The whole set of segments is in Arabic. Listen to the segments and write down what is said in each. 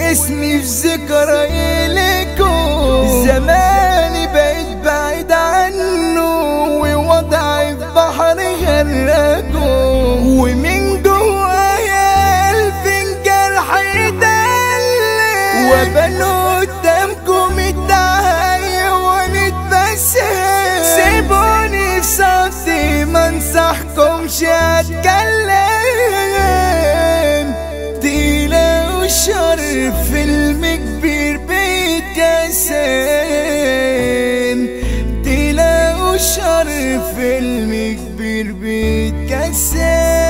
واسمي في ذكرى إليكم. زماني بقيت بعيد عنه ووضعي في بحر غرقه، ومن جوايا ألف جرح يدلل، وبنو قدامكم الدعاية ونتبسم. سيبوني في صوتي ما انصحكمش اتكلم. تلاقوا شر فيلم كبير بيتقسم، تلاقوا شر فيلم كبير بيتقسم.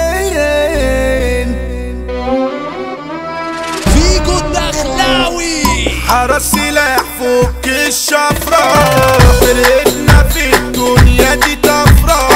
فيجو الدخلاوي حرس سلاح فوق الشفرة، فرقتنا في الدنيا دي طفرة.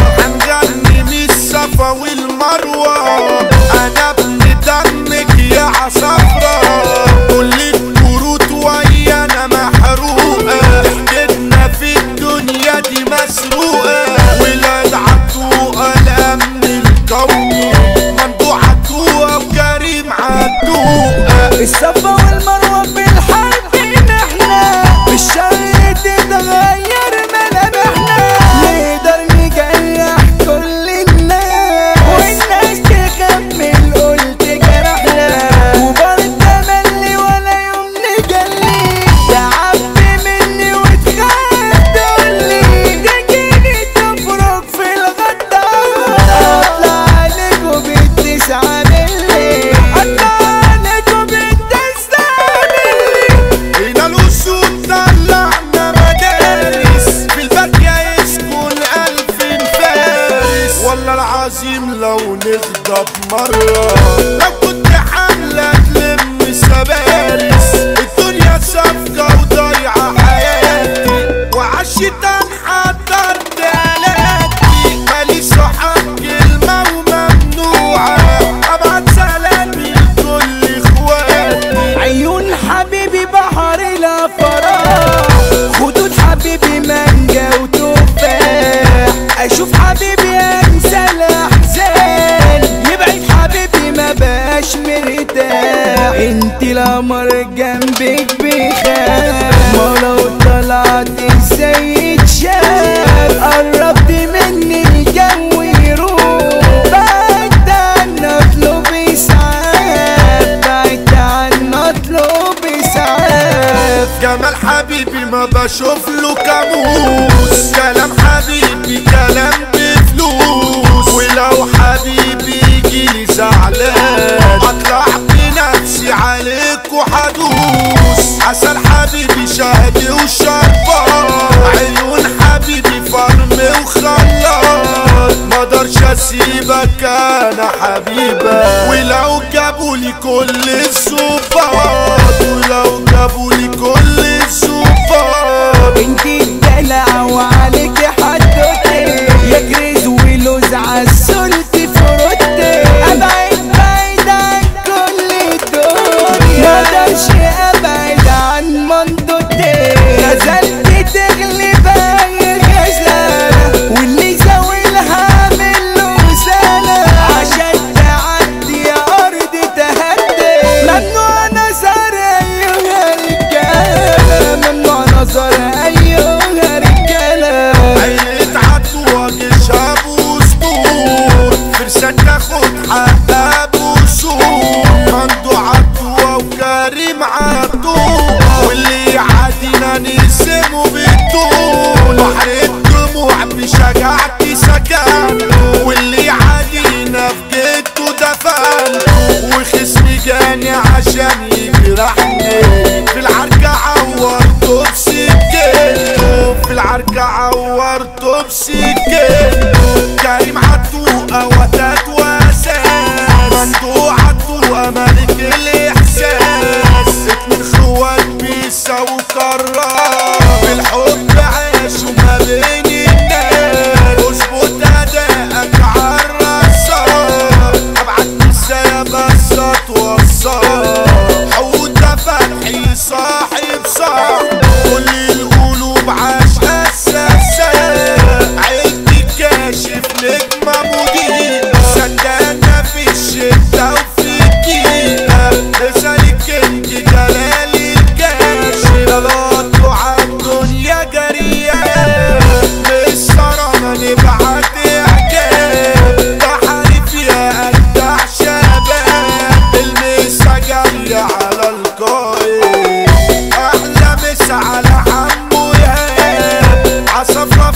هنغني من الصفا والمروة، انا ابن دمك يا عصفرة. كل الكروت ويانا محروقة، ضحكتنا في الدنيا دي مسروقة. ولاد عطوقة الامن القومي، ممدوح عطوقة وكريم عطوقة. الصفا والمروة في الحرب نحنا، بالشر تتغير ملامحنا. نقدر نجرح كل الناس والناس تخمن قلت جرحنا، وبرضه ملي ولا يوم نجلي. تعبي مني وتخاف تقولي، تجيني تفرق في الغدار. اطلع عليكوا بالتسعة بالليل، اطلع عليكوا بالتسعة بالليل. هنا الأسود طلعنا مدارس، في البادية يسكن 1000 فارس. والله العظيم لو نغضب مرة، لو كنت حاملة تلم سبارس. الدنيا صفقة وضيعة حياتي، وعالشيطان حضرت آلاتي. مالي صحاب كلمة وممنوعة، أبعت سلامي لكل إخواتي. عيون حبيبي بحر الافراح، خدود حبيبي مانجا وتفاح. اشوف حبيبي انسى الاحزان، يبعد حبيبي ما بقاش مرتاح. انت القمر جنبك بيخاف، ما لو طلعت ازاي يتشاف. قربت مني الجو يروح، بعدت عنا اطلب اسعاف، بعدت عنا اطلب اسعاف. جمال حبيبي ما بشوف له كاموس، كلام حبيبي كلام بفلوس. ولو حبيبي يجيلي زعلان، اطلع بنفسي عليك وحدوس. عسل حبيبي شهدي وشربان، عيون حبيبي فرم وخلاط. مقدرش اسيبك انا حبيبك، ولو جابولي كل الصفات، ولو جابولي كل الصفات. انتي الدلع وعليك حدوتي، يا كريز ولوز عالسلت فروتي. ابعد بعيد عن كل الدنيا، مقدرش ابعد عن منطقتي. غزلت تغلب اي غزالة، واللي يزاولها عامل له رسالة. عشان تعدي يا ارض تهدي، ممنوع نظر ايها الرجالة، ممنوع نظر ايها الرجالة. عيلة عطوة جيشها بوسطور، فرسان تاخد حقها بوصول. ممدوح عطوة وكريم عطوة، واللي يعادينا نقسمه بالطول. بحر الدموع بشجاعتي سكن، واللي يعادينا في جيته دفن. وخصمي جاني عشان يجرحني، في العركة عورته بسكينته، في العركة عورته بسكينته. كريم عطوقة وتات واساس، ممدوح عطوقة ملك الإحساس. اتنين خوات بيساووا قرار، بالحب عاشوا ما بين الناس. اظبط أدائك عالرصاص، ابعت نسايا بس اتوصل. حوده فتحي صاحب صاحب، كل القلوب عاش أساسا.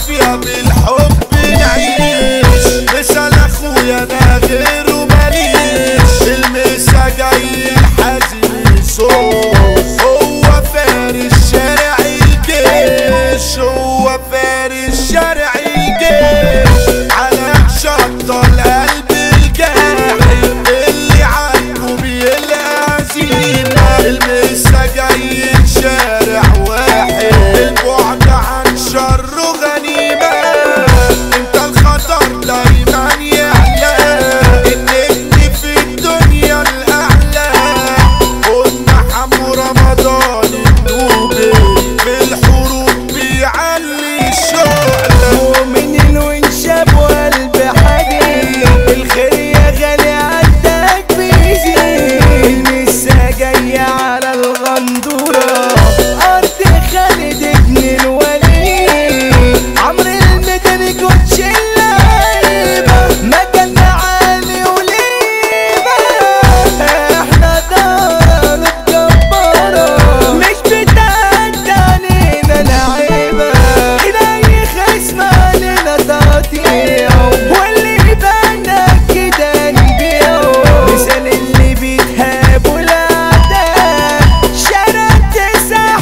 فيها بالحب نعيش. مثال اخويا انا غيره ماليش، المسا جاي الحزين صوت، هو فارس شارع الجيش، هو فارس شارع الجيش، على شط القلب الجاحد اللي عاجبه بيلقى هزيمة. المسا جاي شارع واحد، البعد عن شره غنيمة. انت الخطر دايما يعلى، النجم في الدنيا الاعلى. قلنا حمو رمضان النوبي، في الحروب بيعلي الشعلة. مؤمنين وانشاب وقلب حديد، الخير يا غالي عندك بيزيد. المسا جاية على الغندورة، أرض خالد ابن الوليد. عمرو المدني كوتش اللعيبة، مجالنا عالي وليبة. احنا دارة جبارة، مش بتعدى علينا لعيبة. كده أي خصم علينا تقطيع، واللي يبانا كده نبيعه. مثال اللي بيتهابوا الأعداء، شارع 9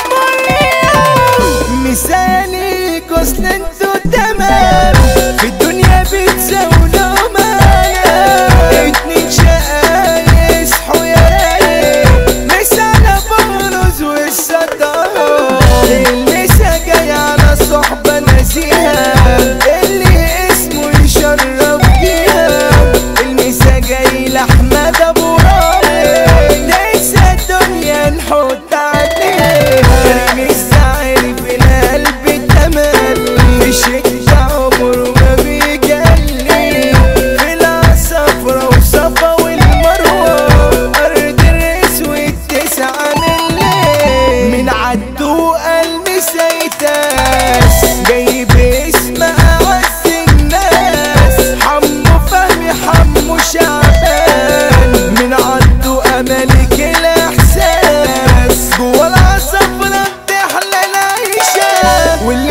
حمولية. مثالي كوسن انتو تمام، في الدنيا بتساووا معايا. 2 شقايق يصحوا يا رايق، مثال بورز والصداق. المسا جاي على صحبة نزيهة، اللي اسمه يشرف بيها. المسا جاي لأحمد أبو رامي، ليس الدنيا نحط عليها. كريم الزعير في القلب تملي، في شدة عمره ما بيجلي. في العصفرة وصفا والمروة، أرض الأسود 9 ملي. من عالدوقة المسا يتاس، جاي باسم أعز الناس. حمو فهمي حمو شعبان، من عالدوقة ملك الإحساس. جوا العصفرة بتحلى العيشة،